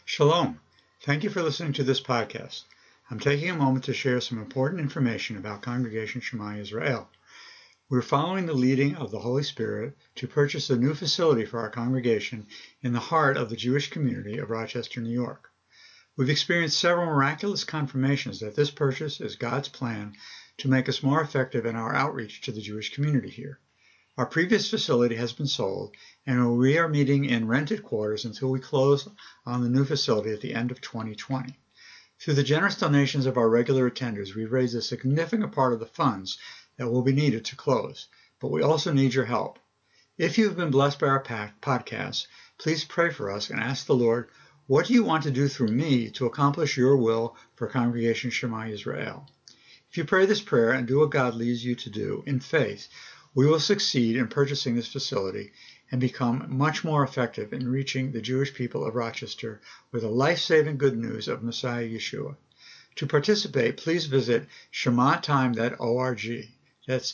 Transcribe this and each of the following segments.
Shalom. Thank you for listening to this podcast. I'm taking a moment to share some important information about Congregation Shema Israel. We're following the leading of the Holy Spirit to purchase a new facility for our congregation in the heart of the Jewish community of Rochester, New York. We've experienced several miraculous confirmations that this purchase is God's plan to make us more effective in our outreach to the Jewish community here. Our previous facility has been sold, and we are meeting in rented quarters until we close on the new facility at the end of 2020. Through the generous donations of our regular attenders, we've raised a significant part of the funds that will be needed to close, but we also need your help. If you've been blessed by our podcast, please pray for us and ask the Lord, what do you want to do through me to accomplish your will for Congregation Shema Israel? If you pray this prayer and do what God leads you to do in faith, we will succeed in purchasing this facility and become much more effective in reaching the Jewish people of Rochester with the life-saving good news of Messiah Yeshua. To participate, please visit shematime.org. That's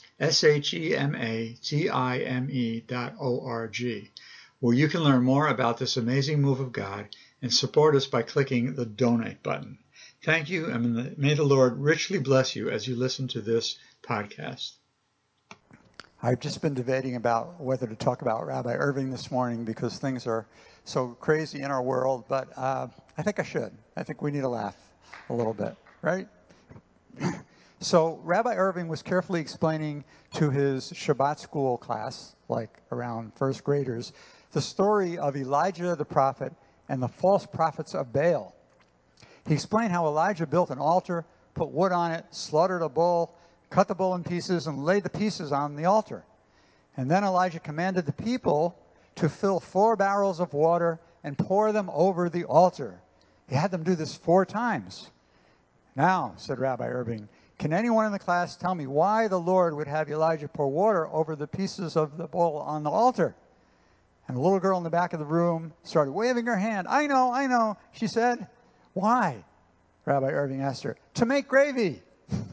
SHEMATIME.org, where you can learn more about this amazing move of God and support us by clicking the donate button. Thank you, and may the Lord richly bless you as you listen to this podcast. I've just been debating about whether to talk about Rabbi Irving this morning because things are so crazy in our world, but I think I should. I think we need to laugh a little bit, right? So Rabbi Irving was carefully explaining to his Shabbat school class, like around first graders, the story of Elijah the prophet and the false prophets of Baal. He explained how Elijah built an altar, put wood on it, slaughtered a bull, cut the bull in pieces, and laid the pieces on the altar. And then Elijah commanded the people to fill 4 barrels of water and pour them over the altar. He had them do this 4 times. Now, said Rabbi Irving, can anyone in the class tell me why the Lord would have Elijah pour water over the pieces of the bull on the altar? And the little girl in the back of the room started waving her hand. I know, she said. Why? Rabbi Irving asked her. To make gravy.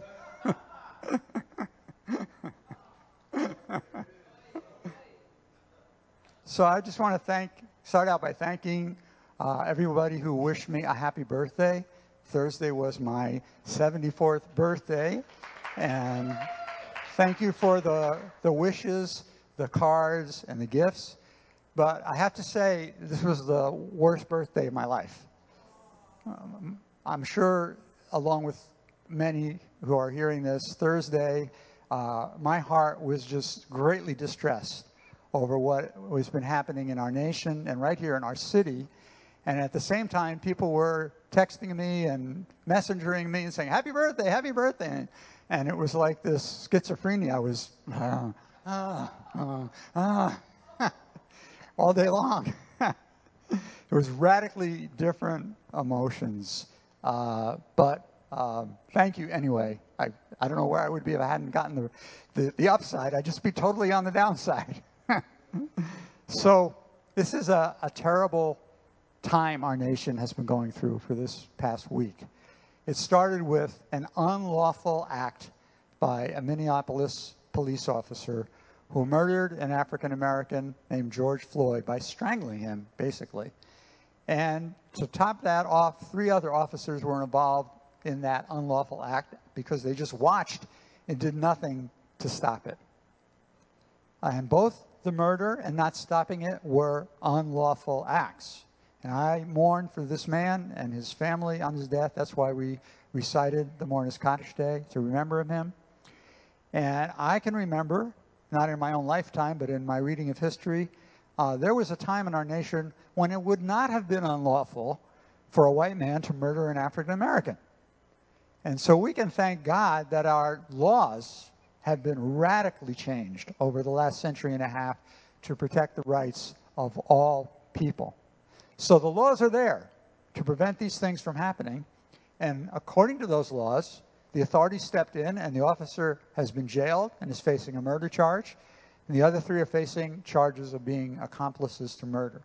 So I just want to start out by thanking everybody who wished me a happy birthday. Thursday was my 74th birthday, and thank you for the wishes, the cards, and the gifts. But I have to say, this was the worst birthday of my life. I'm sure, along with many who are hearing this, Thursday, my heart was just greatly distressed over what has been happening in our nation and right here in our city. And at the same time, people were texting me and messengering me and saying, happy birthday, happy birthday. And it was like this schizophrenia. I was, all day long. It was radically different emotions. But thank you anyway. I don't know where I would be if I hadn't gotten the upside. I'd just be totally on the downside. So this is a terrible time our nation has been going through for this past week. It started with an unlawful act by a Minneapolis police officer who murdered an African American named George Floyd by strangling him, basically. And to top that off, 3 other officers were involved in that unlawful act because they just watched and did nothing to stop it. And both the murder and not stopping it were unlawful acts. And I mourn for this man and his family on his death. That's why we recited the Mourner's Kaddish Day, to remember him. And I can remember, not in my own lifetime, but in my reading of history, there was a time in our nation when it would not have been unlawful for a white man to murder an African American. And so we can thank God that our laws have been radically changed over the last century and a half to protect the rights of all people. So the laws are there to prevent these things from happening. And according to those laws, the authorities stepped in and the officer has been jailed and is facing a murder charge. And the other 3 are facing charges of being accomplices to murder.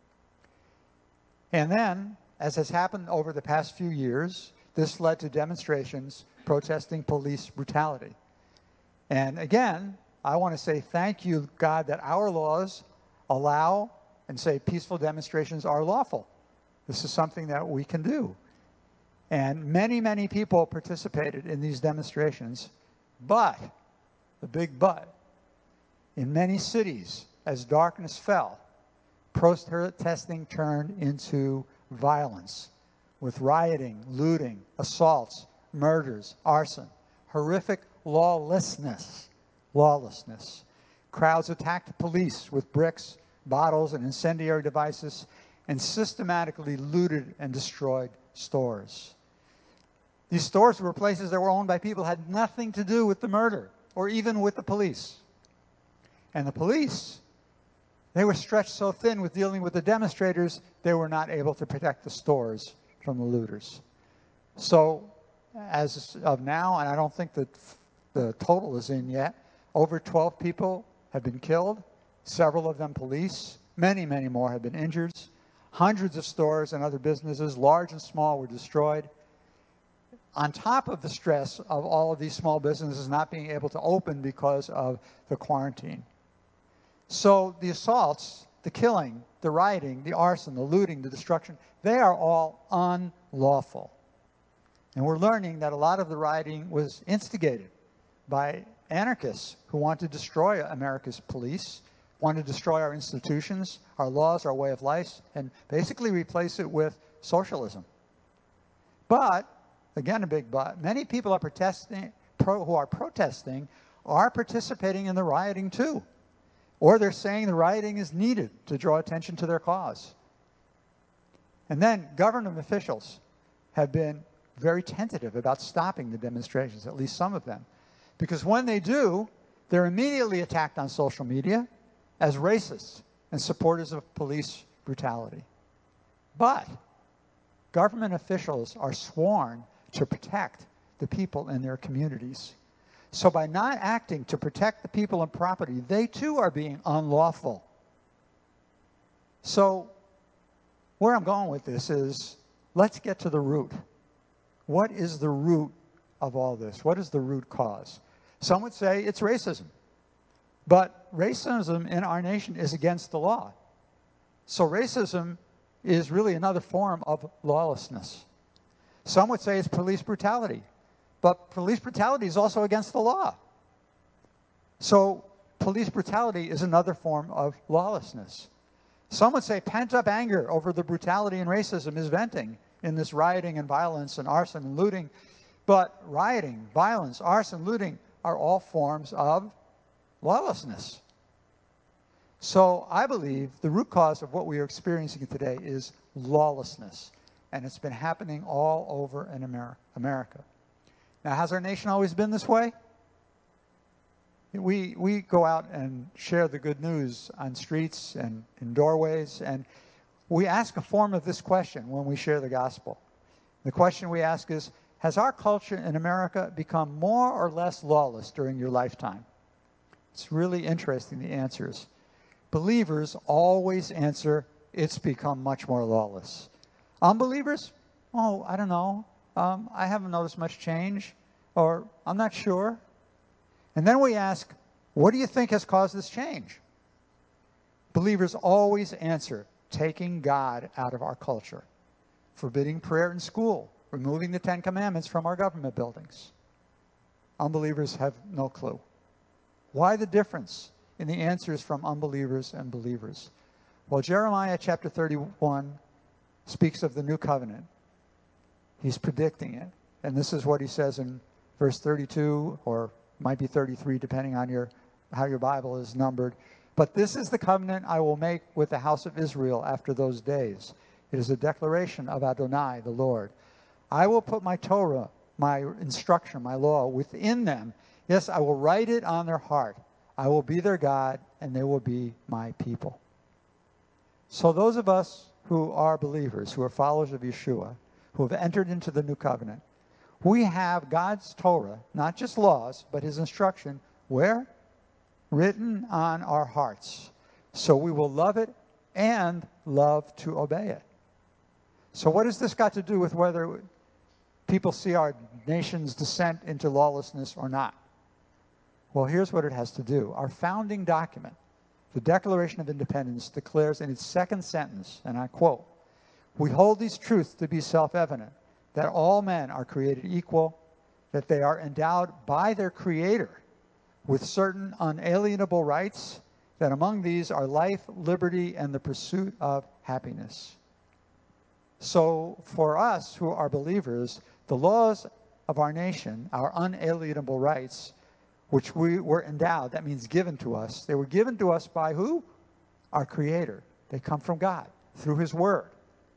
And then, as has happened over the past few years, this led to demonstrations protesting police brutality. And again, I want to say thank you, God, that our laws allow and say peaceful demonstrations are lawful. This is something that we can do. And many, many people participated in these demonstrations. But, the big but, in many cities, as darkness fell, protesting turned into violence, with rioting, looting, assaults, murders, arson, horrific lawlessness. Crowds attacked police with bricks, bottles, and incendiary devices, and systematically looted and destroyed stores. These stores were places that were owned by people who had nothing to do with the murder or even with the police. And the police, they were stretched so thin with dealing with the demonstrators, they were not able to protect the stores from the looters. So, as of now, and I don't think that the total is in yet, over 12 people have been killed, several of them police, many, many more have been injured. Hundreds of stores and other businesses, large and small, were destroyed. On top of the stress of all of these small businesses not being able to open because of the quarantine. So the assaults, the killing, the rioting, the arson, the looting, the destruction, they are all unlawful. And we're learning that a lot of the rioting was instigated by anarchists who want to destroy America's police, want to destroy our institutions, our laws, our way of life, and basically replace it with socialism. But, again a big but, many people are who are protesting are participating in the rioting too. Or they're saying the rioting is needed to draw attention to their cause. And then government officials have been very tentative about stopping the demonstrations, at least some of them. Because when they do, they're immediately attacked on social media as racists and supporters of police brutality. But government officials are sworn to protect the people in their communities. So by not acting to protect the people and property, they too are being unlawful. So where I'm going with this is, let's get to the root. What is the root of all this? What is the root cause? Some would say it's racism. But racism in our nation is against the law. So racism is really another form of lawlessness. Some would say it's police brutality. But police brutality is also against the law. So police brutality is another form of lawlessness. Some would say pent-up anger over the brutality and racism is venting in this rioting and violence and arson and looting. But rioting, violence, arson, looting are all forms of lawlessness. So I believe the root cause of what we are experiencing today is lawlessness. And it's been happening all over in America. Now, has our nation always been this way? We go out and share the good news on streets and in doorways, and we ask a form of this question when we share the gospel. The question we ask is, has our culture in America become more or less lawless during your lifetime? It's really interesting, the answers. Believers always answer, it's become much more lawless. Unbelievers? Oh, I don't know. I haven't noticed much change, or I'm not sure. And then we ask, what do you think has caused this change? Believers always answer, taking God out of our culture, forbidding prayer in school, removing the Ten Commandments from our government buildings. Unbelievers have no clue. Why the difference in the answers from unbelievers and believers? Well, Jeremiah chapter 31 speaks of the new covenant. He's predicting it. And this is what he says in verse 32, or might be 33, depending on how your Bible is numbered. But this is the covenant I will make with the house of Israel after those days. It is a declaration of Adonai, the Lord. I will put my Torah, my instruction, my law within them. Yes, I will write it on their heart. I will be their God, and they will be my people. So those of us who are believers, who are followers of Yeshua, who have entered into the new covenant, we have God's Torah, not just laws, but his instruction, where? Written on our hearts. So we will love it and love to obey it. So what has this got to do with whether people see our nation's descent into lawlessness or not? Well, here's what it has to do. Our founding document, the Declaration of Independence, declares in its second sentence, and I quote, We hold these truths to be self-evident, that all men are created equal, that they are endowed by their Creator with certain unalienable rights, that among these are life, liberty, and the pursuit of happiness. So for us who are believers, the laws of our nation, our unalienable rights, which we were endowed, that means given to us. They were given to us by who? Our Creator. They come from God through His Word.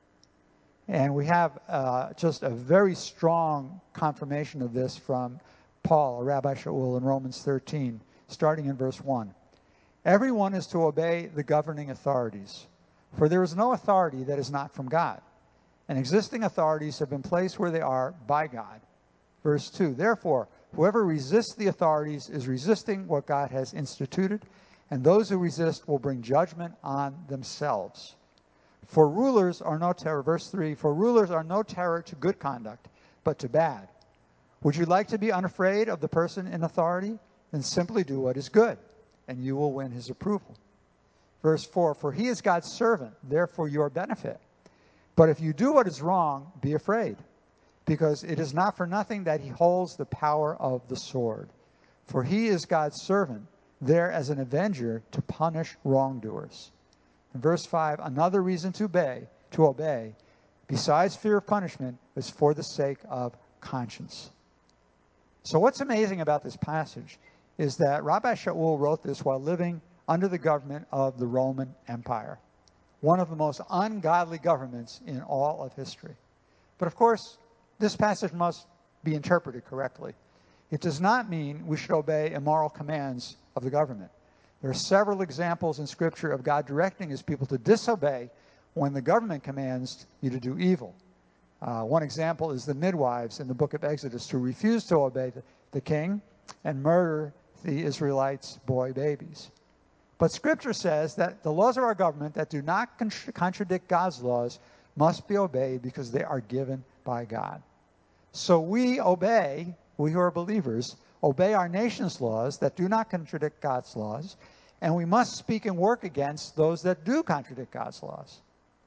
And we have just a very strong confirmation of this from Paul, Rabbi Shaul, in Romans 13, starting in verse 1. Everyone is to obey the governing authorities, for there is no authority that is not from God, and existing authorities have been placed where they are by God. Verse 2, therefore, whoever resists the authorities is resisting what God has instituted, and those who resist will bring judgment on themselves. For rulers are no terror, verse 3, for rulers are no terror to good conduct, but to bad. Would you like to be unafraid of the person in authority? Then simply do what is good, and you will win his approval. Verse 4, for he is God's servant, therefore your benefit. But if you do what is wrong, be afraid, because it is not for nothing that he holds the power of the sword. For he is God's servant, there as an avenger to punish wrongdoers. In verse 5, another reason to obey, besides fear of punishment, is for the sake of conscience. So what's amazing about this passage is that Rabbi Shaul wrote this while living under the government of the Roman Empire, one of the most ungodly governments in all of history. But of course, this passage must be interpreted correctly. It does not mean we should obey immoral commands of the government. There are several examples in Scripture of God directing His people to disobey when the government commands you to do evil. One example is the midwives in the book of Exodus who refuse to obey the king and murder the Israelites' boy babies. But Scripture says that the laws of our government that do not contradict God's laws must be obeyed because they are given by God. So we obey, we who are believers, obey our nation's laws that do not contradict God's laws, and we must speak and work against those that do contradict God's laws.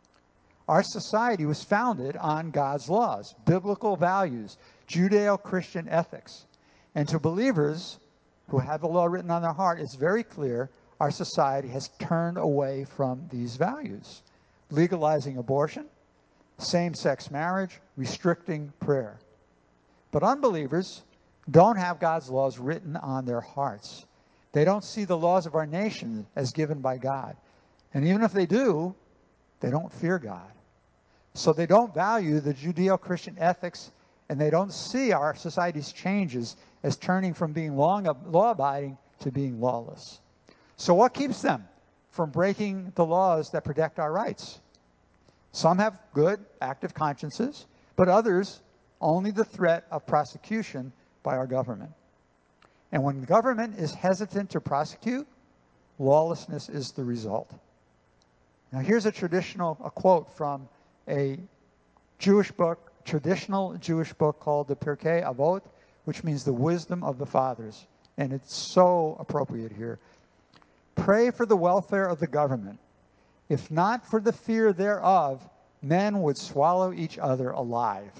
Our society was founded on God's laws, biblical values, Judeo-Christian ethics. And to believers who have the law written on their heart, it's very clear our society has turned away from these values, legalizing abortion, same-sex marriage, restricting prayer. But unbelievers don't have God's laws written on their hearts. They don't see the laws of our nation as given by God. And even if they do, they don't fear God. So they don't value the Judeo-Christian ethics, and they don't see our society's changes as turning from being law-abiding to being lawless. So what keeps them from breaking the laws that protect our rights? Some have good, active consciences, but others only the threat of prosecution by our government. And when the government is hesitant to prosecute, lawlessness is the result. Now here's a quote from a traditional Jewish book called the Pirkei Avot, which means the wisdom of the fathers. And it's so appropriate here. Pray for the welfare of the government. If not for the fear thereof, men would swallow each other alive.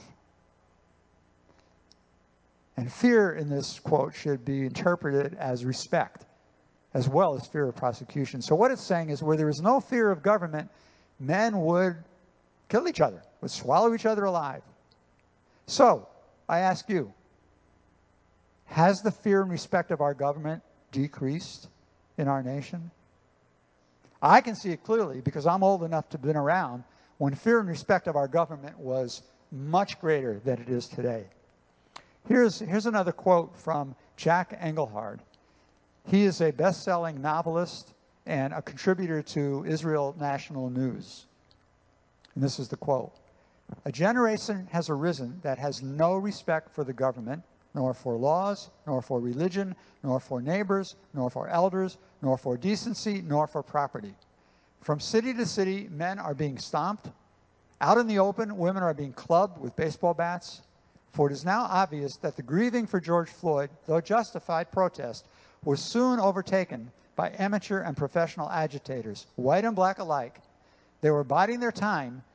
And fear in this quote should be interpreted as respect, as well as fear of prosecution. So what it's saying is where there is no fear of government, men would kill each other, would swallow each other alive. So, I ask you, has the fear and respect of our government decreased in our nation? I can see it clearly because I'm old enough to have been around when fear and respect of our government was much greater than it is today. Here's another quote from Jack Engelhard. He is a best-selling novelist and a contributor to Israel National News. And this is the quote. A generation has arisen that has no respect for the government, nor for laws, nor for religion, nor for neighbors, nor for elders, nor for decency, nor for property. From city to city, men are being stomped. Out in the open, women are being clubbed with baseball bats. For it is now obvious that the grieving for George Floyd, though justified protest, was soon overtaken by amateur and professional agitators, white and black alike. They were biding their time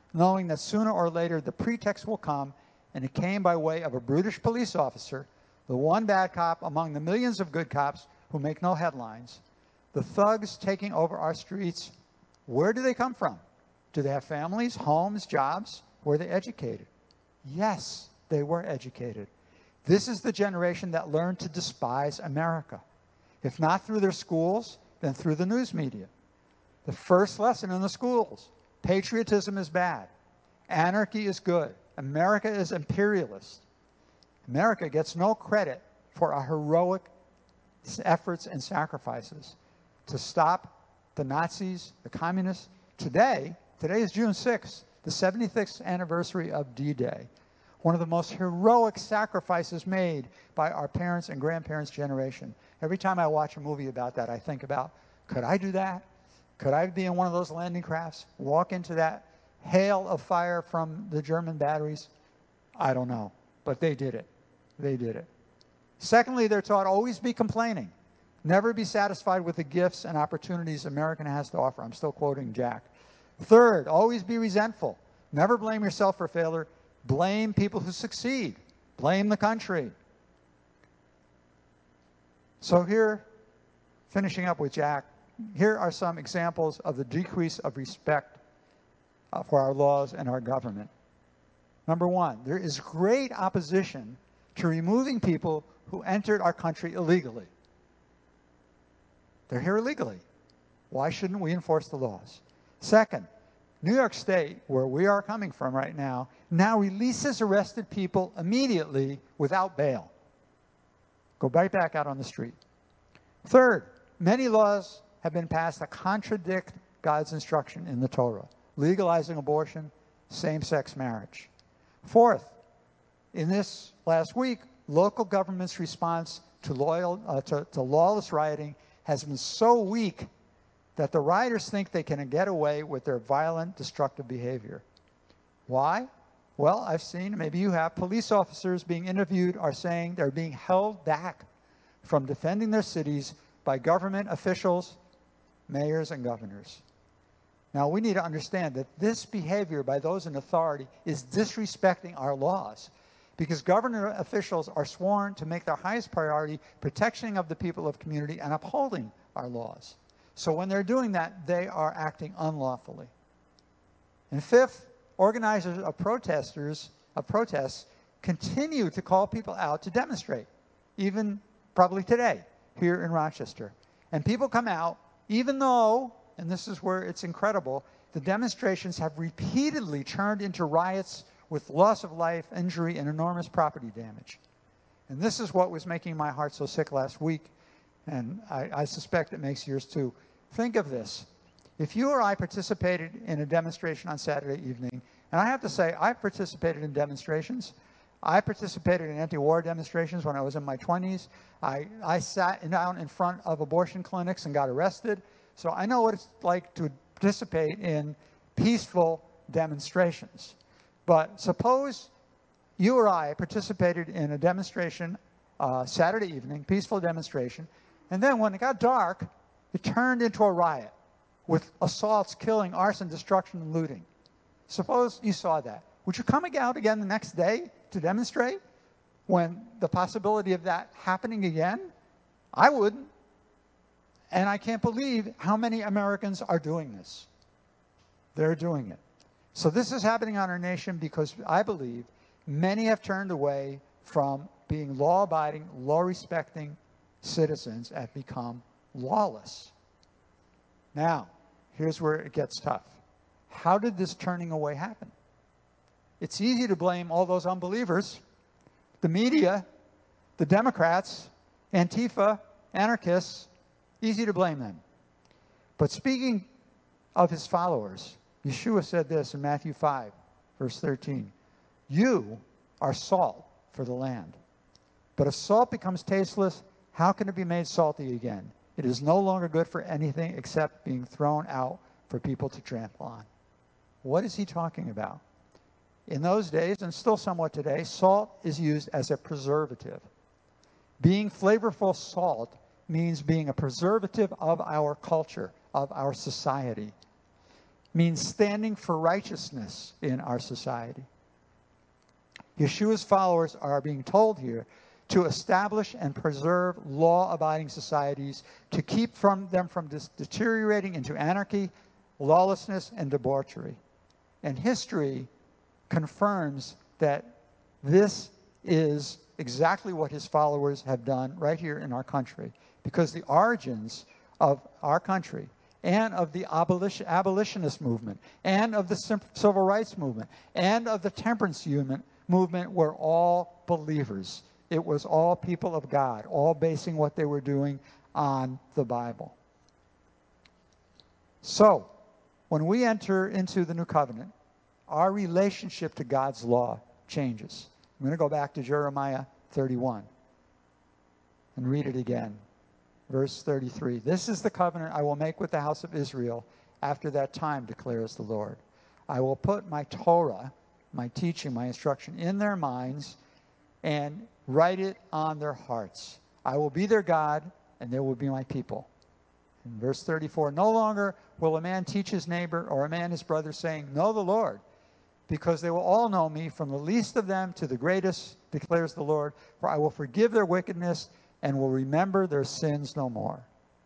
knowing that sooner or later the pretext will come, and it came by way of a brutish police officer, the one bad cop among the millions of good cops who make no headlines. The thugs taking over our streets, where do they come from? Do they have families, homes, jobs? Were they educated? Yes, they were educated. This is the generation that learned to despise America. If not through their schools, then through the news media. The first lesson in the schools: patriotism is bad. Anarchy is good. America is imperialist. America gets no credit for our heroic efforts and sacrifices to stop the Nazis, the communists. Today is June 6th, the 76th anniversary of D-Day, one of the most heroic sacrifices made by our parents' and grandparents' generation. Every time I watch a movie about that, I think about, could I do that? Could I be in one of those landing crafts, walk into that hail of fire from the German batteries? I don't know, but they did it. They did it. Secondly, they're taught always be complaining. Never be satisfied with the gifts and opportunities America has to offer. I'm still quoting Jack. Third, always be resentful. Never blame yourself for failure. Blame people who succeed. Blame the country. So here, finishing up with Jack, here are some examples of the decrease of respect for our laws and our government. Number one, there is great opposition to removing people who entered our country illegally. They're here illegally. Why shouldn't we enforce the laws? Second, New York State, where we are coming from right now releases arrested people immediately without bail. Go right back out on the street. Third, many laws have been passed that contradict God's instruction in the Torah, legalizing abortion, same-sex marriage. Fourth, in this last week, local government's response to lawless rioting has been so weak that the rioters think they can get away with their violent, destructive behavior. Why? Well, I've seen, maybe you have, police officers being interviewed are saying they're being held back from defending their cities by government officials, mayors, and governors. Now, we need to understand that this behavior by those in authority is disrespecting our laws, because government officials are sworn to make their highest priority protection of the people of community and upholding our laws. So when they're doing that, they are acting unlawfully. And fifth, organizers of protests continue to call people out to demonstrate, even probably today here in Rochester. And people come out, even though, and this is where it's incredible, the demonstrations have repeatedly turned into riots with loss of life, injury, and enormous property damage. And this is what was making my heart so sick last week, and I suspect it makes yours too. Think of this. If you or I participated in a demonstration on Saturday evening, and I have to say, I've participated in demonstrations. I participated in anti-war demonstrations when I was in my 20s. I sat down in front of abortion clinics and got arrested. So I know what it's like to participate in peaceful demonstrations. But suppose you or I participated in a demonstration Saturday evening, peaceful demonstration, and then when it got dark, it turned into a riot with assaults, killing, arson, destruction, and looting. Suppose you saw that. Would you come out again the next day to demonstrate when the possibility of that happening again? I wouldn't. And I can't believe how many Americans are doing this. They're doing it. So this is happening on our nation because I believe many have turned away from being law-abiding, law-respecting citizens and become lawless. Now, here's where it gets tough. How did this turning away happen? It's easy to blame all those unbelievers, the media, the Democrats, Antifa, anarchists. Easy to blame them. But speaking of his followers, Yeshua said this in Matthew 5, verse 13. You are salt for the land. But if salt becomes tasteless, how can it be made salty again? It is no longer good for anything except being thrown out for people to trample on. What is he talking about? In those days, and still somewhat today, salt is used as a preservative. Being flavorful salt means being a preservative of our culture, of our society. means standing for righteousness in our society. Yeshua's followers are being told here to establish and preserve law-abiding societies, to keep them from deteriorating into anarchy, lawlessness, and debauchery. And history confirms that this is exactly what his followers have done right here in our country, because the origins of our country and of the abolitionist movement and of the civil rights movement and of the temperance movement were all believers. It was all people of God, all basing what they were doing on the Bible. So, when we enter into the new covenant, our relationship to God's law changes. I'm going to go back to Jeremiah 31 and read it again. Verse 33. This is the covenant I will make with the house of Israel after that time, declares the Lord. I will put my Torah, my teaching, my instruction in their minds and write it on their hearts. I will be their God, and they will be my people. In verse 34, no longer will a man teach his neighbor or a man his brother, saying, know the Lord, because they will all know me, from the least of them to the greatest, declares the Lord, for I will forgive their wickedness and will remember their sins no more.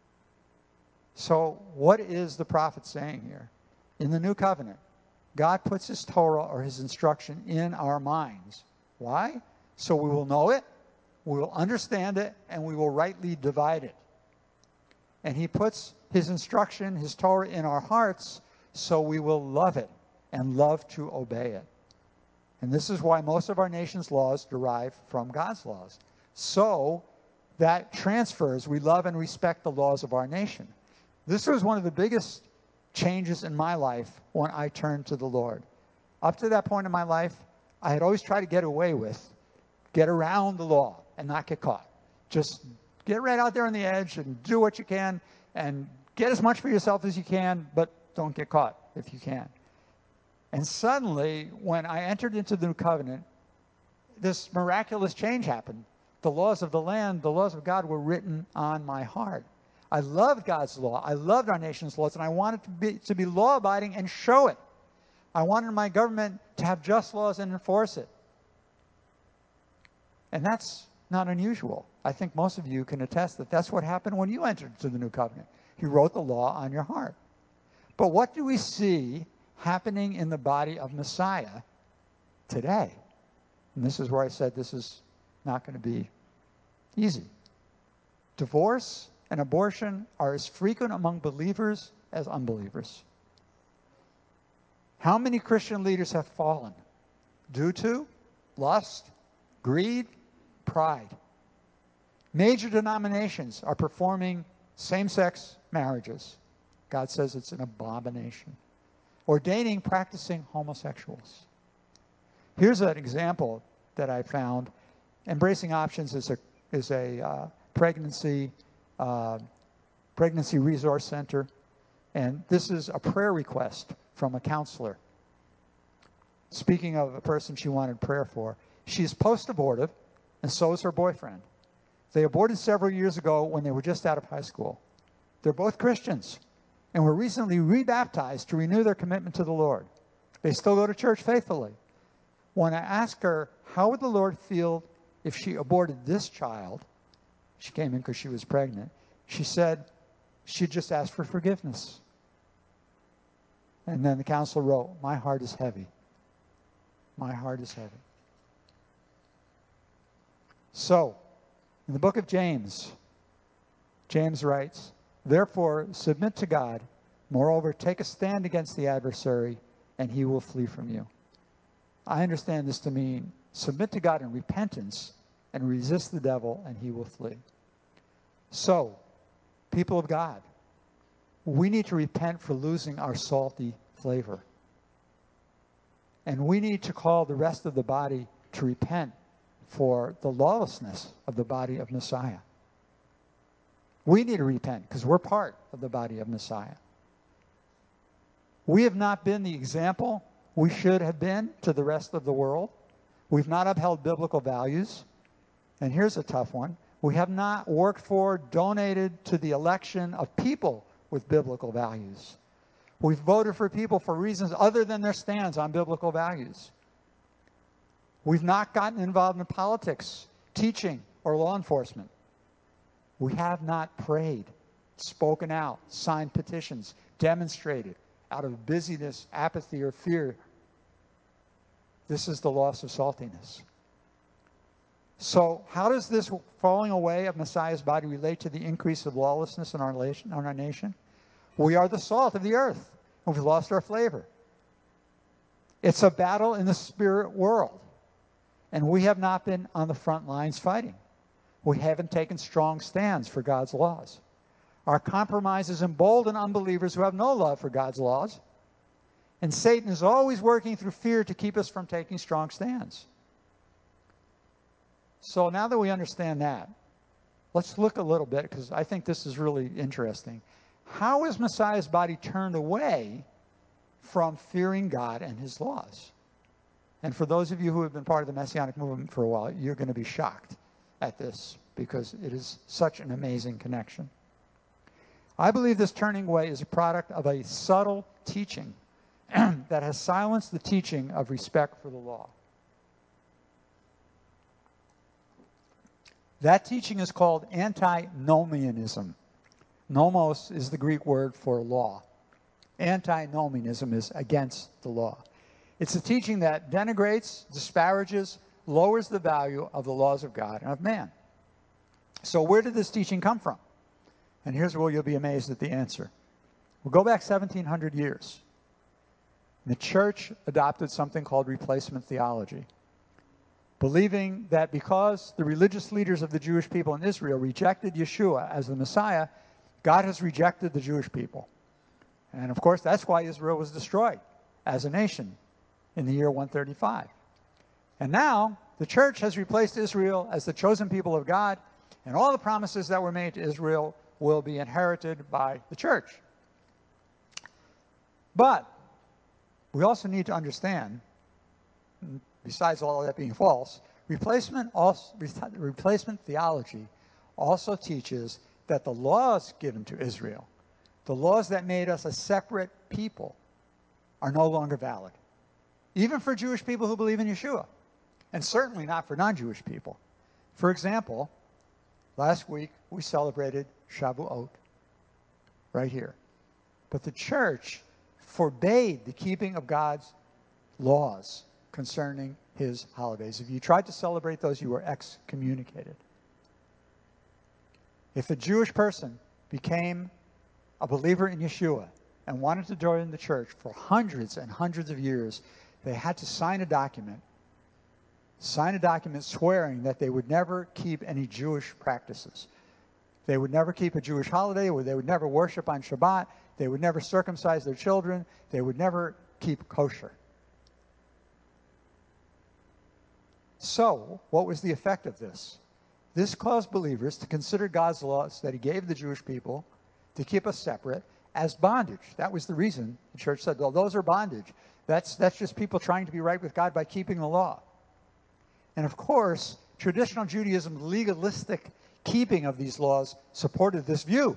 So what is the prophet saying here? In the new covenant, God puts his Torah or his instruction in our minds. Why? So we will know it, we will understand it, and we will rightly divide it. And he puts his instruction, his Torah, in our hearts, so we will love it and love to obey it. And this is why most of our nation's laws derive from God's laws. So that transfers, we love and respect the laws of our nation. This was one of the biggest changes in my life when I turned to the Lord. Up to that point in my life, I had always tried to get around the law and not get caught. Just get right out there on the edge and do what you can and get as much for yourself as you can, but don't get caught if you can. And suddenly, when I entered into the new covenant, this miraculous change happened. The laws of the land, the laws of God were written on my heart. I loved God's law. I loved our nation's laws, and I wanted to be law-abiding and show it. I wanted my government to have just laws and enforce it. And that's not unusual. I think most of you can attest that that's what happened when you entered into the new covenant. He wrote the law on your heart. But what do we see happening in the body of Messiah today? And this is where I said this is not going to be easy. Divorce and abortion are as frequent among believers as unbelievers. How many Christian leaders have fallen due to lust, greed, pride? Major denominations are performing same-sex marriages. God says it's an abomination. Ordaining, practicing homosexuals. Here's an example that I found. Embracing Options is a pregnancy resource center, and this is a prayer request from a counselor. Speaking of a person she wanted prayer for, she's post-abortive, and so is her boyfriend. They aborted several years ago when they were just out of high school. They're both Christians and were recently rebaptized to renew their commitment to the Lord. They still go to church faithfully. When I asked her, how would the Lord feel if she aborted this child? She came in because she was pregnant. She said she'd just ask for forgiveness. And then the counselor wrote, my heart is heavy. My heart is heavy. So, in the book of James, James writes, therefore, submit to God. Moreover, take a stand against the adversary, and he will flee from you. I understand this to mean submit to God in repentance and resist the devil, and he will flee. So, people of God, we need to repent for losing our salty flavor. And we need to call the rest of the body to repent for the lawlessness of the body of Messiah. We need to repent because we're part of the body of Messiah. We have not been the example we should have been to the rest of the world. We've not upheld biblical values. And here's a tough one. We have not worked for, donated to the election of people with biblical values. We've voted for people for reasons other than their stands on biblical values. We've not gotten involved in politics, teaching, or law enforcement. We have not prayed, spoken out, signed petitions, demonstrated out of busyness, apathy, or fear. This is the loss of saltiness. So how does this falling away of Messiah's body relate to the increase of lawlessness in our nation? We are the salt of the earth, and we've lost our flavor. It's a battle in the spirit world, and we have not been on the front lines fighting. We haven't taken strong stands for God's laws. Our compromises embolden unbelievers who have no love for God's laws, and Satan is always working through fear to keep us from taking strong stands. So now that we understand that, let's look a little bit, because I think this is really interesting. How is Messiah's body turned away from fearing God and his laws? And for those of you who have been part of the Messianic movement for a while, you're going to be shocked at this, because it is such an amazing connection. I believe this turning away is a product of a subtle teaching that has silenced the teaching of respect for the law. That teaching is called antinomianism. Nomos is the Greek word for law. Antinomianism is against the law. It's a teaching that denigrates, disparages, lowers the value of the laws of God and of man. So where did this teaching come from? And here's where you'll be amazed at the answer. We'll go back 1,700 years. The church adopted something called replacement theology, believing that because the religious leaders of the Jewish people in Israel rejected Yeshua as the Messiah, God has rejected the Jewish people. And of course, that's why Israel was destroyed as a nation in the year 135. And now, the church has replaced Israel as the chosen people of God, and all the promises that were made to Israel will be inherited by the church. But we also need to understand, besides all of that being false, replacement theology also teaches that the laws given to Israel, the laws that made us a separate people, are no longer valid. Even for Jewish people who believe in Yeshua, and certainly not for non-Jewish people. For example, last week we celebrated Shavuot right here. But the church forbade the keeping of God's laws concerning his holidays. If you tried to celebrate those, you were excommunicated. If a Jewish person became a believer in Yeshua and wanted to join the church for hundreds and hundreds of years, they had to sign a document swearing that they would never keep any Jewish practices. They would never keep a Jewish holiday, or they would never worship on Shabbat, they would never circumcise their children, they would never keep kosher. So, what was the effect of this? This caused believers to consider God's laws that he gave the Jewish people to keep us separate as bondage. That was the reason the church said, well, those are bondage. That's just people trying to be right with God by keeping the law. And of course, traditional Judaism's legalistic keeping of these laws supported this view.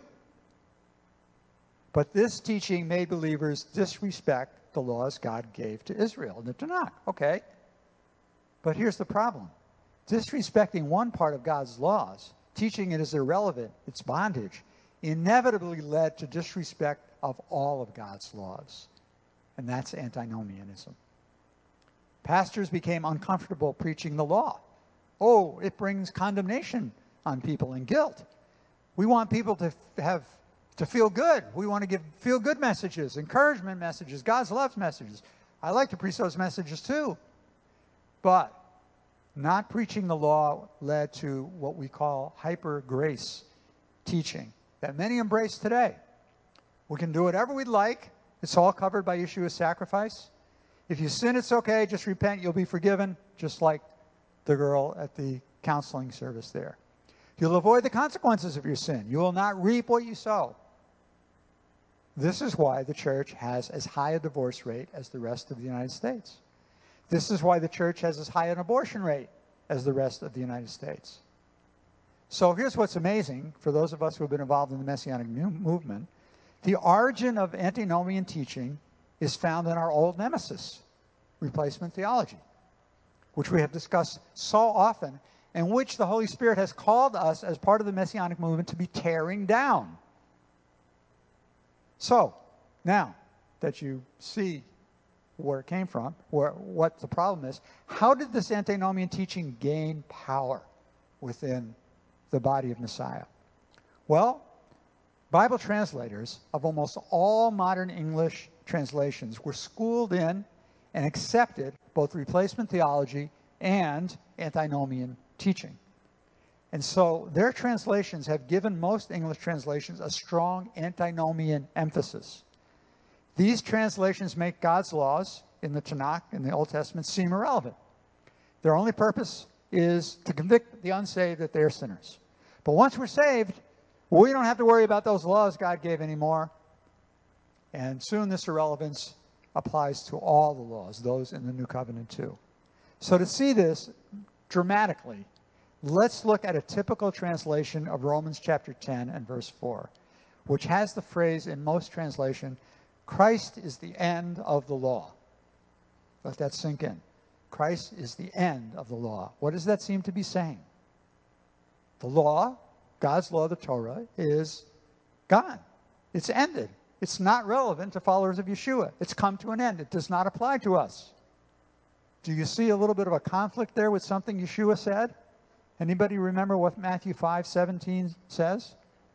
But this teaching made believers disrespect the laws God gave to Israel in the Tanakh. Okay. But here's the problem. Disrespecting one part of God's laws, teaching it is irrelevant, it's bondage, inevitably led to disrespect of all of God's laws. And that's antinomianism. Pastors became uncomfortable preaching the law. Oh, it brings condemnation on people and guilt. We want people to feel good. We want to give feel-good messages, encouragement messages, God's love messages. I like to preach those messages too. But not preaching the law led to what we call hyper-grace teaching that many embrace today. We can do whatever we'd like. It's all covered by Yeshua's sacrifice. If you sin, it's okay. Just repent. You'll be forgiven, just like the girl at the counseling service there. You'll avoid the consequences of your sin. You will not reap what you sow. This is why the church has as high a divorce rate as the rest of the United States. This is why the church has as high an abortion rate as the rest of the United States. So here's what's amazing for those of us who have been involved in the Messianic movement. The origin of antinomian teaching is found in our old nemesis, replacement theology, which we have discussed so often, and which the Holy Spirit has called us as part of the Messianic movement to be tearing down. So, now that you see where it came from, what the problem is, how did this antinomian teaching gain power within the body of Messiah? Well, Bible translators of almost all modern English translations were schooled in and accepted both replacement theology and antinomian teaching. And so their translations have given most English translations a strong antinomian emphasis. These translations make God's laws in the Tanakh, in the Old Testament, seem irrelevant. Their only purpose is to convict the unsaved that they're sinners. But once we're saved, we don't have to worry about those laws God gave anymore. And soon this irrelevance applies to all the laws, those in the New Covenant too. So to see this dramatically, let's look at a typical translation of Romans chapter 10 and verse 4, which has the phrase in most translation, Christ is the end of the law. Let that sink in. Christ is the end of the law. What does that seem to be saying? The law, God's law, the Torah, is gone. It's ended. It's not relevant to followers of Yeshua. It's come to an end. It does not apply to us. Do you see a little bit of a conflict there with something Yeshua said? Anybody remember what Matthew 5:17 says?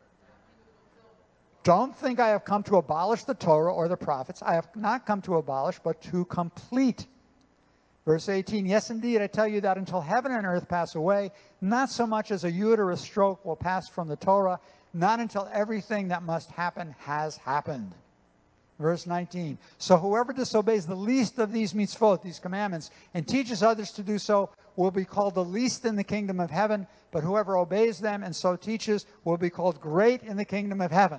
Don't think I have come to abolish the Torah or the prophets. I have not come to abolish, but to complete. Verse 18, yes, indeed, I tell you that until heaven and earth pass away, not so much as a uterus stroke will pass from the Torah, not until everything that must happen has happened. Verse 19, so whoever disobeys the least of these mitzvot, these commandments, and teaches others to do so, will be called the least in the kingdom of heaven, but whoever obeys them and so teaches will be called great in the kingdom of heaven.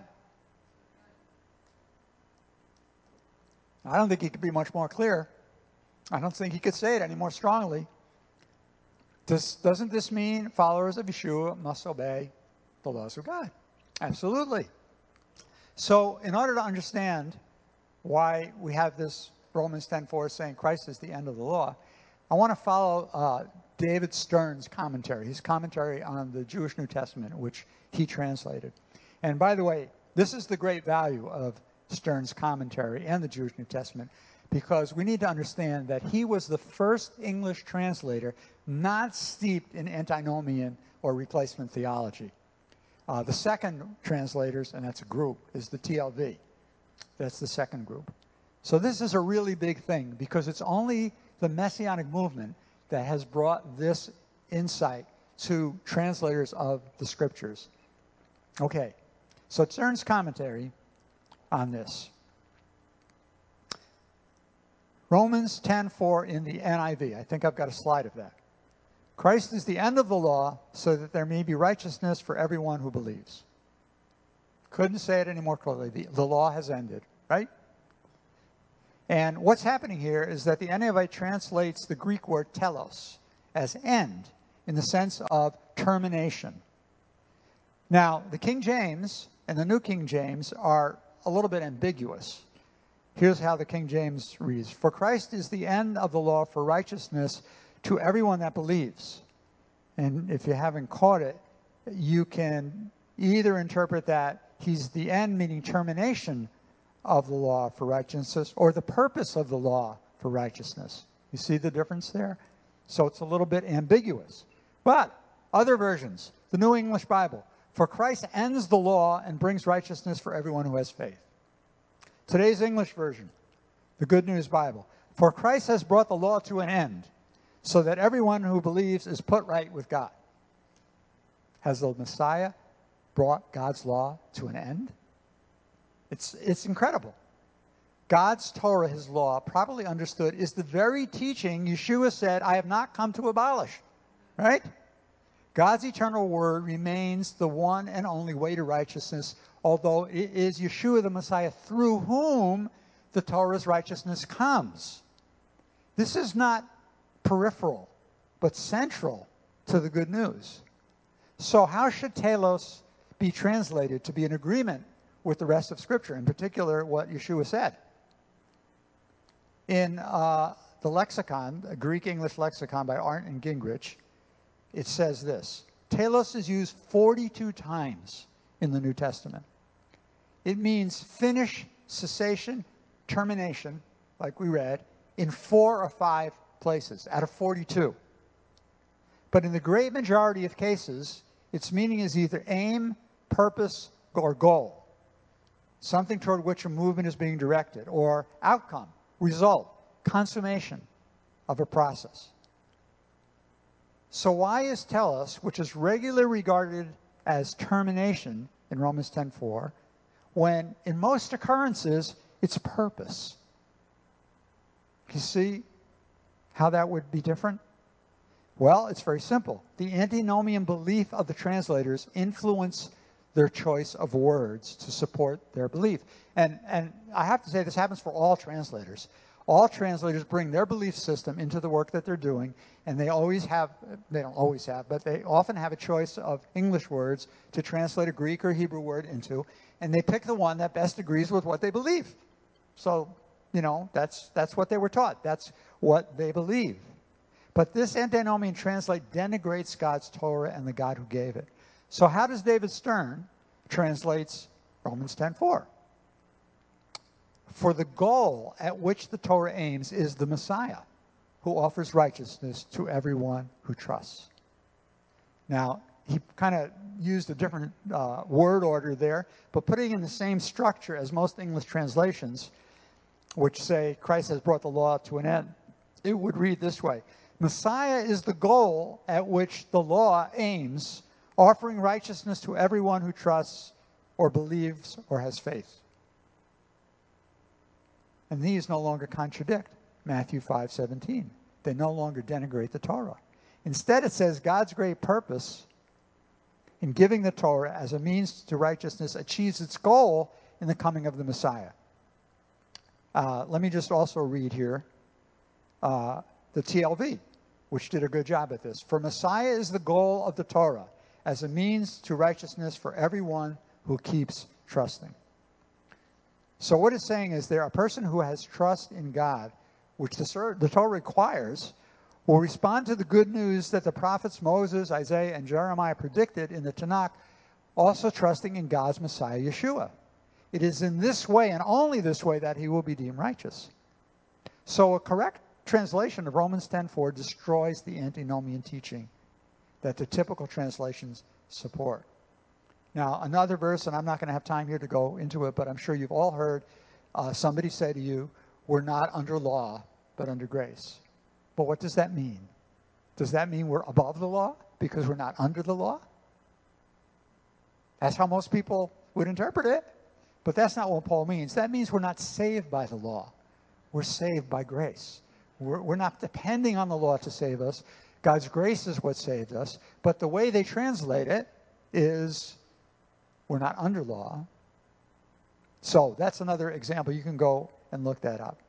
I don't think he could be much more clear. I don't think he could say it any more strongly. Doesn't this mean followers of Yeshua must obey the laws of God? Absolutely. So in order to understand why we have this Romans 10:4 saying Christ is the end of the law, I want to follow David Stern's commentary, his commentary on the Jewish New Testament, which he translated. And by the way, this is the great value of Stern's commentary and the Jewish New Testament, because we need to understand that he was the first English translator not steeped in antinomian or replacement theology. The second translators, and that's a group, is the TLV. That's the second group. So this is a really big thing, because it's only the Messianic movement that has brought this insight to translators of the Scriptures. Okay, so Stern's commentary on this. Romans 10:4 in the NIV. I think I've got a slide of that. Christ is the end of the law so that there may be righteousness for everyone who believes. Couldn't say it any more clearly. The law has ended, right? And what's happening here is that the NIV translates the Greek word telos as end in the sense of termination. Now, the King James and the New King James are a little bit ambiguous. Here's how the King James reads. For Christ is the end of the law for righteousness to everyone that believes. And if you haven't caught it, you can either interpret that he's the end, meaning termination of the law for righteousness, or the purpose of the law for righteousness. You see the difference there? So it's a little bit ambiguous. But other versions, the New English Bible, for Christ ends the law and brings righteousness for everyone who has faith. Today's English version, the Good News Bible, for Christ has brought the law to an end, so that everyone who believes is put right with God. Has the Messiah brought God's law to an end? It's incredible. God's Torah, his law, properly understood, is the very teaching Yeshua said, I have not come to abolish. Right? God's eternal word remains the one and only way to righteousness, although it is Yeshua the Messiah through whom the Torah's righteousness comes. This is not peripheral, but central to the good news. So how should telos be translated to be in agreement with the rest of Scripture, in particular what Yeshua said. In the lexicon, a Greek-English lexicon by Arndt and Gingrich, it says this: telos is used 42 times in the New Testament. It means finish, cessation, termination, like we read, in 4 or 5 places out of 42. But in the great majority of cases, its meaning is either aim, purpose, or goal, something toward which a movement is being directed, or outcome, result, consummation of a process. So why is telos, which is regularly regarded as termination in Romans 10:4, when in most occurrences it's purpose? You see how that would be different? Well, it's very simple. The antinomian belief of the translators influence their choice of words to support their belief. And I have to say this happens for all translators. All translators bring their belief system into the work that they're doing, and they don't always have, but they often have a choice of English words to translate a Greek or Hebrew word into, and they pick the one that best agrees with what they believe. So, that's what they were taught. That's what they believe. But this antinomian translate denigrates God's Torah and the God who gave it. So how does David Stern translates Romans 10:4? For the goal at which the Torah aims is the Messiah, who offers righteousness to everyone who trusts. Now, he kind of used a different word order there, but putting in the same structure as most English translations, which say Christ has brought the law to an end, it would read this way: Messiah is the goal at which the law aims, offering righteousness to everyone who trusts or believes or has faith. And these no longer contradict Matthew 5:17. They no longer denigrate the Torah. Instead, it says God's great purpose in giving the Torah as a means to righteousness achieves its goal in the coming of the Messiah. Let me just also read here the TLV, which did a good job at this. For Messiah is the goal of the Torah as a means to righteousness for everyone who keeps trusting. So what it's saying is a person who has trust in God, which the Torah requires, will respond to the good news that the prophets Moses, Isaiah, and Jeremiah predicted in the Tanakh, also trusting in God's Messiah, Yeshua. It is in this way, and only this way, that he will be deemed righteous. So a correct translation of Romans 10:4 destroys the antinomian teaching that the typical translations support. Now, another verse, and I'm not going to have time here to go into it, but I'm sure you've all heard somebody say to you, we're not under law, but under grace. But what does that mean? Does that mean we're above the law because we're not under the law? That's how most people would interpret it. But that's not what Paul means. That means we're not saved by the law. We're saved by grace. We're not depending on the law to save us. God's grace is what saved us. But the way they translate it is we're not under law. So that's another example. You can go and look that up.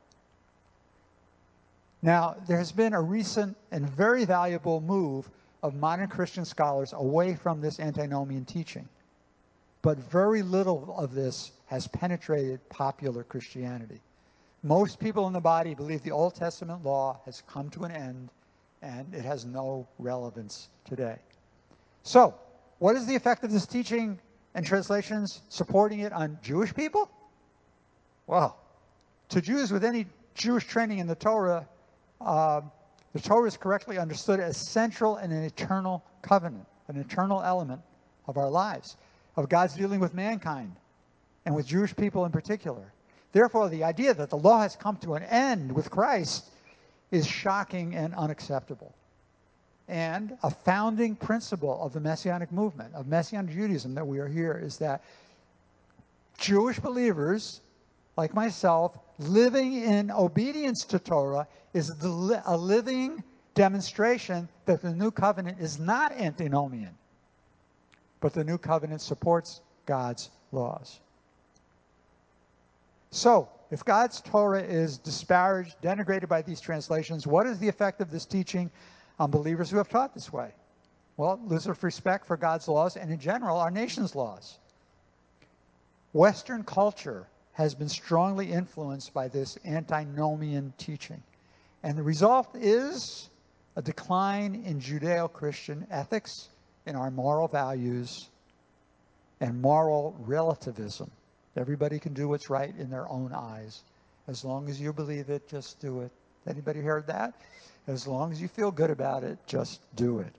Now, there has been a recent and very valuable move of modern Christian scholars away from this antinomian teaching. But very little of this has penetrated popular Christianity. Most people in the body believe the Old Testament law has come to an end and it has no relevance today. So, what is the effect of this teaching and translations supporting it on Jewish people? Well, to Jews with any Jewish training in the Torah is correctly understood as central and an eternal covenant, an eternal element of our lives, of God's dealing with mankind and with Jewish people in particular. Therefore, the idea that the law has come to an end with Christ is shocking and unacceptable. And a founding principle of the Messianic movement, of Messianic Judaism that we are here, is that Jewish believers, like myself, living in obedience to Torah is a living demonstration that the new covenant is not antinomian, but the new covenant supports God's laws. So, if God's Torah is disparaged, denigrated by these translations, what is the effect of this teaching on believers who have taught this way? Well, lose respect for God's laws and, in general, our nation's laws. Western culture has been strongly influenced by this antinomian teaching. And the result is a decline in Judeo-Christian ethics, in our moral values, and moral relativism. Everybody can do what's right in their own eyes. As long as you believe it, just do it. Anybody heard that? As long as you feel good about it, just do it.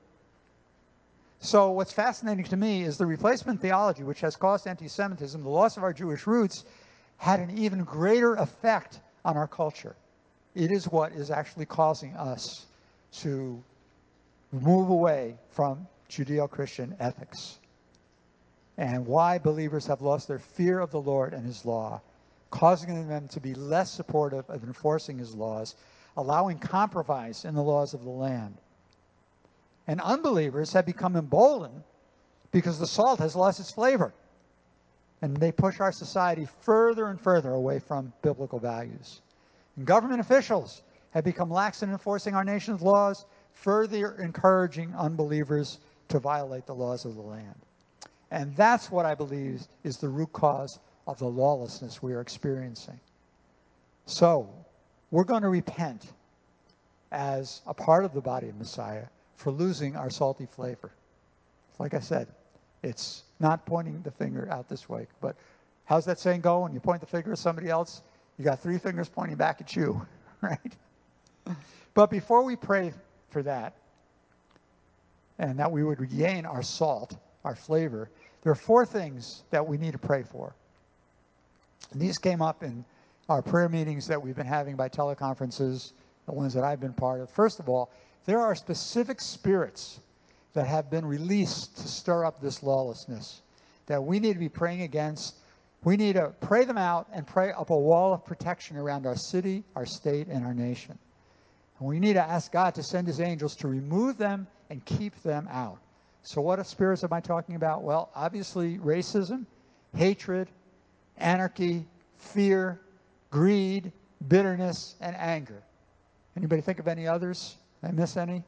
So what's fascinating to me is the replacement theology, which has caused anti-Semitism, the loss of our Jewish roots, had an even greater effect on our culture. It is what is actually causing us to move away from Judeo-Christian ethics, and why believers have lost their fear of the Lord and his law, causing them to be less supportive of enforcing his laws, allowing compromise in the laws of the land. And unbelievers have become emboldened because the salt has lost its flavor, and they push our society further and further away from biblical values. And government officials have become lax in enforcing our nation's laws, further encouraging unbelievers to violate the laws of the land. And that's what I believe is the root cause of the lawlessness we are experiencing. So, we're going to repent as a part of the body of Messiah for losing our salty flavor. Like I said, it's not pointing the finger out this way. But how's that saying go? When you point the finger at somebody else, you got 3 fingers pointing back at you, right? But before we pray for that, and that we would regain our salt, our flavor, there are 4 things that we need to pray for. And these came up in our prayer meetings that we've been having by teleconferences, the ones that I've been part of. First of all, there are specific spirits that have been released to stir up this lawlessness that we need to be praying against. We need to pray them out and pray up a wall of protection around our city, our state, and our nation. And we need to ask God to send his angels to remove them and keep them out. So what spirits am I talking about? Well, obviously racism, hatred, anarchy, fear, greed, bitterness, and anger. Anybody think of any others? Did I miss any?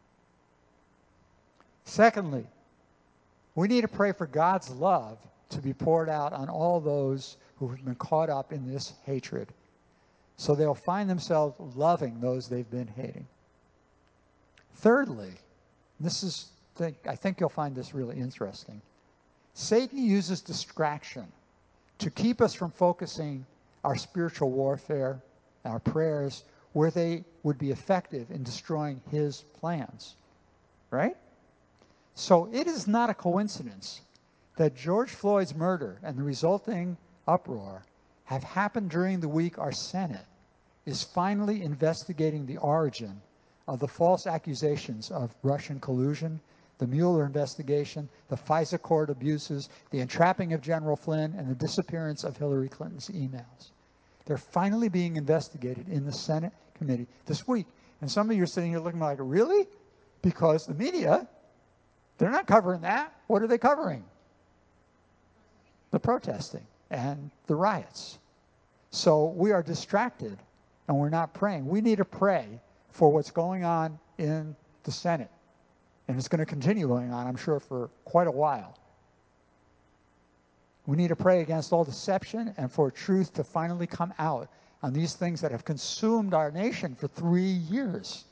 Secondly, we need to pray for God's love to be poured out on all those who have been caught up in this hatred, so they'll find themselves loving those they've been hating. Thirdly, I think you'll find this really interesting. Satan uses distraction to keep us from focusing our spiritual warfare, our prayers, where they would be effective in destroying his plans. Right? So it is not a coincidence that George Floyd's murder and the resulting uproar have happened during the week our Senate is finally investigating the origin of the false accusations of Russian collusion, the Mueller investigation, the FISA court abuses, the entrapping of General Flynn, and the disappearance of Hillary Clinton's emails. They're finally being investigated in the Senate committee this week. And some of you are sitting here looking like, really? Because the media, they're not covering that. What are they covering? The protesting and the riots. So we are distracted and we're not praying. We need to pray for what's going on in the Senate. And it's going to continue going on, I'm sure, for quite a while. We need to pray against all deception and for truth to finally come out on these things that have consumed our nation for 3 years.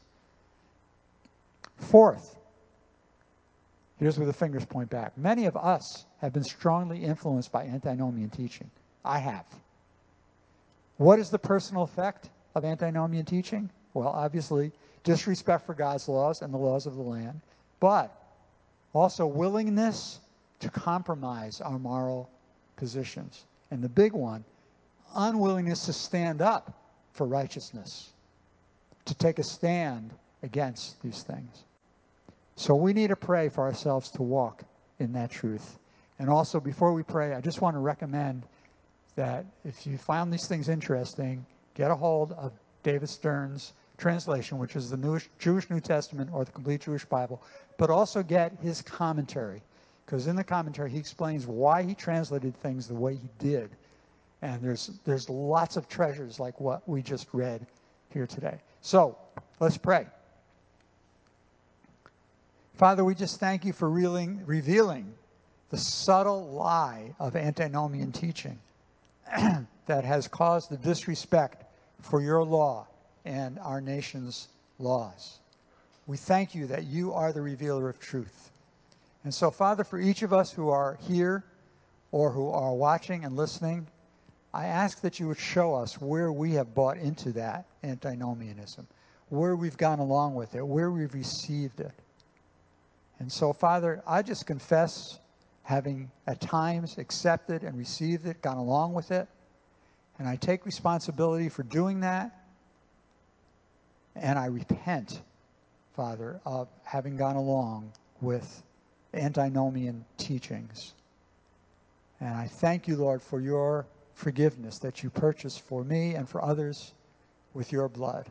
Fourth, here's where the fingers point back. Many of us have been strongly influenced by antinomian teaching. I have. What is the personal effect of antinomian teaching? Well, obviously, disrespect for God's laws and the laws of the land, but also willingness to compromise our moral positions. And the big one, unwillingness to stand up for righteousness, to take a stand against these things. So we need to pray for ourselves to walk in that truth. And also, before we pray, I just want to recommend that if you found these things interesting, get a hold of David Stern's translation, which is the Jewish New Testament or the Complete Jewish Bible, but also get his commentary, because in the commentary he explains why he translated things the way he did. And there's lots of treasures like what we just read here today. So, let's pray. Father, we just thank you for revealing the subtle lie of antinomian teaching that has caused the disrespect for your law and our nation's laws. We thank you that you are the revealer of truth. And so, Father, for each of us who are here or who are watching and listening, I ask that you would show us where we have bought into that antinomianism, where we've gone along with it, where we've received it. And so, Father, I just confess having at times accepted and received it, gone along with it, and I take responsibility for doing that, and I repent, Father, of having gone along with antinomian teachings. And I thank you, Lord, for your forgiveness that you purchased for me and for others with your blood.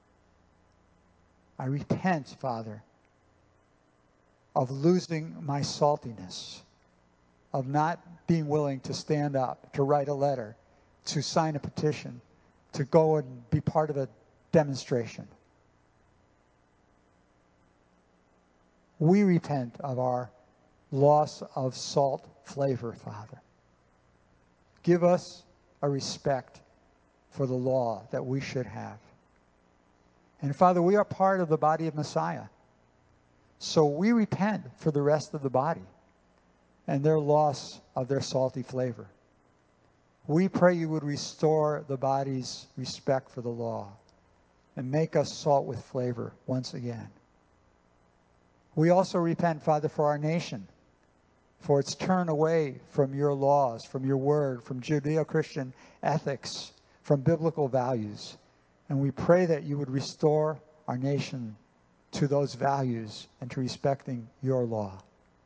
I repent, Father, of losing my saltiness, of not being willing to stand up, to write a letter, to sign a petition, to go and be part of a demonstration. We repent of our loss of salt flavor, Father. Give us a respect for the law that we should have. And Father, we are part of the body of Messiah. So we repent for the rest of the body and their loss of their salty flavor. We pray you would restore the body's respect for the law and make us salt with flavor once again. We also repent, Father, for our nation, for its turn away from your laws, from your word, from Judeo-Christian ethics, from biblical values. And we pray that you would restore our nation to those values and to respecting your law.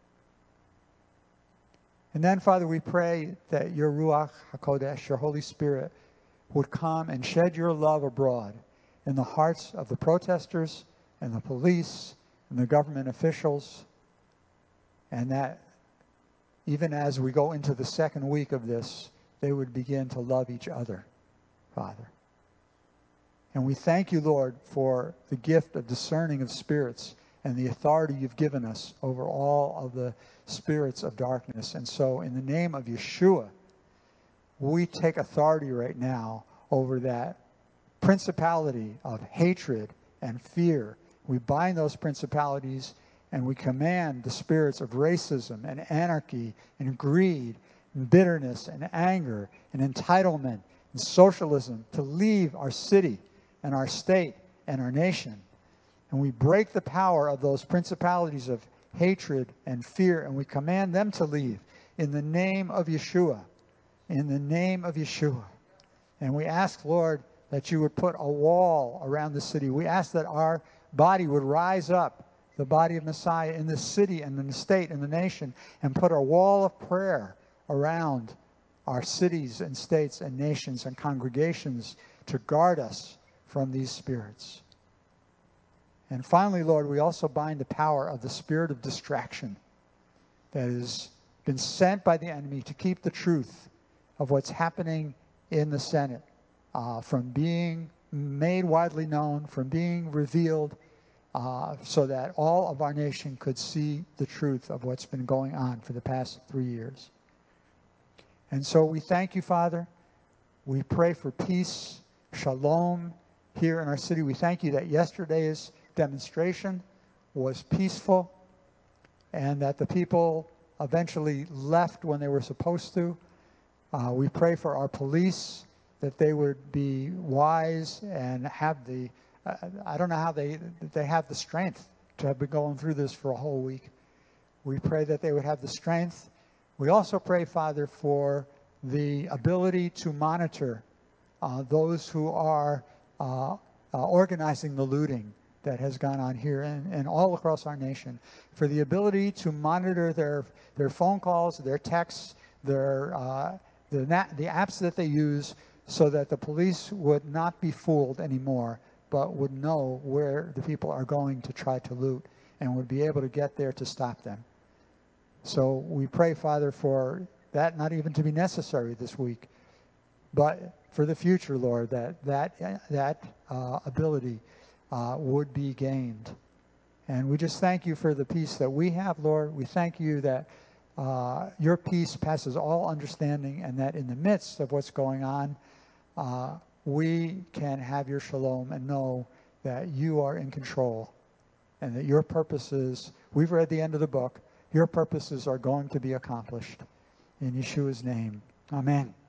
And then, Father, we pray that your Ruach HaKodesh, your Holy Spirit, would come and shed your love abroad in the hearts of the protesters and the police and the government officials, and that even as we go into the second week of this, they would begin to love each other, Father. And we thank you, Lord, for the gift of discerning of spirits and the authority you've given us over all of the spirits of darkness. And so in the name of Yeshua, we take authority right now over that principality of hatred and fear. We bind those principalities and we command the spirits of racism and anarchy and greed and bitterness and anger and entitlement and socialism to leave our city and our state and our nation. And we break the power of those principalities of hatred and fear, and we command them to leave in the name of Yeshua. In the name of Yeshua. And we ask, Lord, that you would put a wall around the city. We ask that our body would rise up, the body of Messiah, in the city and in the state and the nation, and put a wall of prayer around our cities and states and nations and congregations to guard us from these spirits. And finally, Lord, we also bind the power of the spirit of distraction that has been sent by the enemy to keep the truth of what's happening in the Senate from being made widely known, from being revealed, so that all of our nation could see the truth of what's been going on for the past 3 years. And so we thank you, Father. We pray for peace, shalom here in our city. We thank you that yesterday's demonstration was peaceful and that the people eventually left when they were supposed to. We pray for our police, that they would be wise and have the, I don't know how they have the strength to have been going through this for a whole week. We pray that they would have the strength. We also pray, Father, for the ability to monitor those who are organizing the looting that has gone on here and all across our nation, for the ability to monitor their phone calls, their texts, the apps that they use, so that the police would not be fooled anymore, but would know where the people are going to try to loot and would be able to get there to stop them. So we pray, Father, for that not even to be necessary this week, but for the future, Lord, that ability would be gained. And we just thank you for the peace that we have, Lord. We thank you that your peace passes all understanding, and that in the midst of what's going on, we can have your shalom and know that you are in control and that your purposes, we've read the end of the book, your purposes are going to be accomplished. In Yeshua's name, amen.